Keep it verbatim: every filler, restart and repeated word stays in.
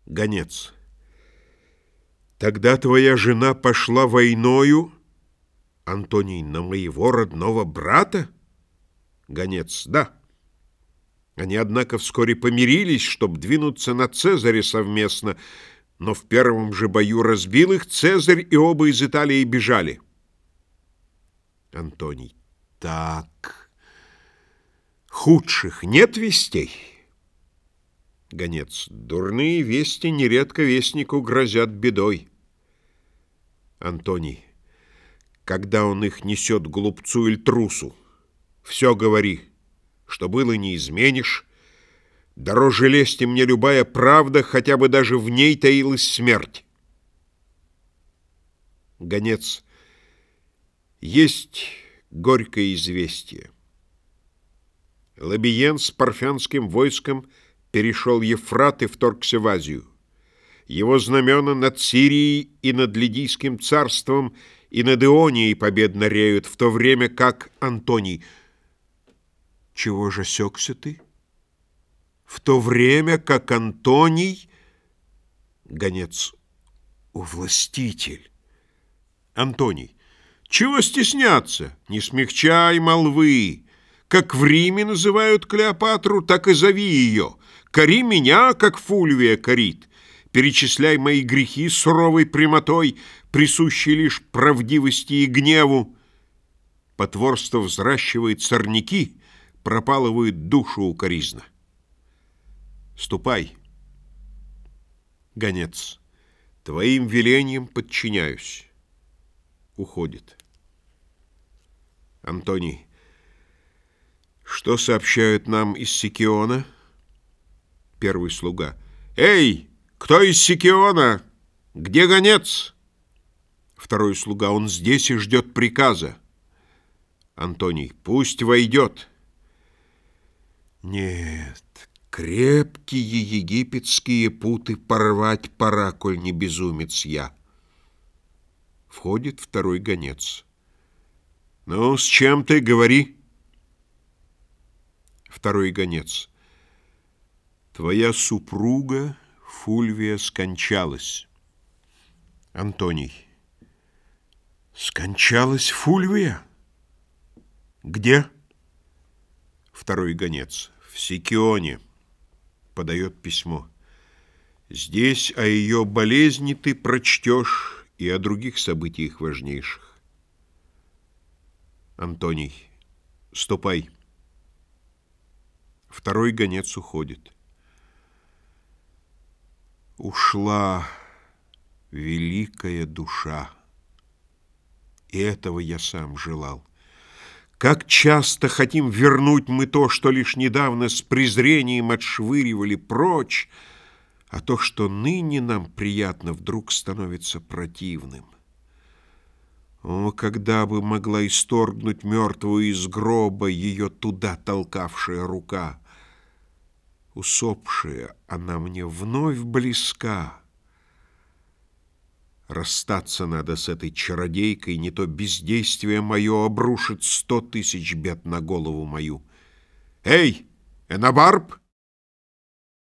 Гонец. Тогда твоя жена пошла войною, Антоний, на моего родного брата? Гонец. Да. Они, однако, вскоре помирились, чтоб двинуться на Цезаря совместно, но в первом же бою разбил их Цезарь, и оба из Италии бежали. Антоний. Так. Худших нет вестей? Гонец. Дурные вести нередко вестнику грозят бедой. Антоний. Когда он их несет глупцу или трусу, все говори, что было не изменишь. Дороже лести мне любая правда, хотя бы даже в ней таилась смерть. Гонец. Есть горькое известие. Лабиен с парфянским войском перешел Ефрат и вторгся в Азию. Его знамена над Сирией и над Лидийским царством и над Ионией победно реют, в то время как Антоний. Чего же осекся ты? В то время как Антоний... Гонец. О, властитель! Антоний. Чего стесняться? Не смягчай молвы. Как в Риме называют Клеопатру, так и зови ее. Кори меня, как Фульвия корит. Перечисляй мои грехи суровой прямотой, присущей лишь правдивости и гневу. Потворство взращивает сорняки, пропалывает душу укоризна. Ступай. Гонец. Твоим велениям подчиняюсь. Уходит. Антоний. Что сообщают нам из Сикиона? Первый слуга. Эй, кто из Сикиона? Где гонец? Второй слуга. Он здесь и ждет приказа. Антоний. Пусть войдет. Нет, крепкие египетские путы порвать пора, коль не безумец я. Входит второй гонец. Ну, с чем ты, говори? Второй гонец. Твоя супруга Фульвия скончалась. Антоний. Скончалась Фульвия? Где? Второй гонец. В Сикионе. Подает письмо. Здесь о ее болезни ты прочтешь и о других событиях важнейших. Антоний. Ступай. Второй гонец уходит. Ушла великая душа. И этого я сам желал. Как часто хотим вернуть мы то, что лишь недавно с презрением отшвыривали прочь, а то, что ныне нам приятно, вдруг становится противным. О, когда бы могла исторгнуть мертвую из гроба ее туда толкавшая рука! Усопшая, она мне вновь близка. Расстаться надо с этой чародейкой, не то бездействие мое обрушит сто тысяч бед на голову мою. Эй, Энобарб!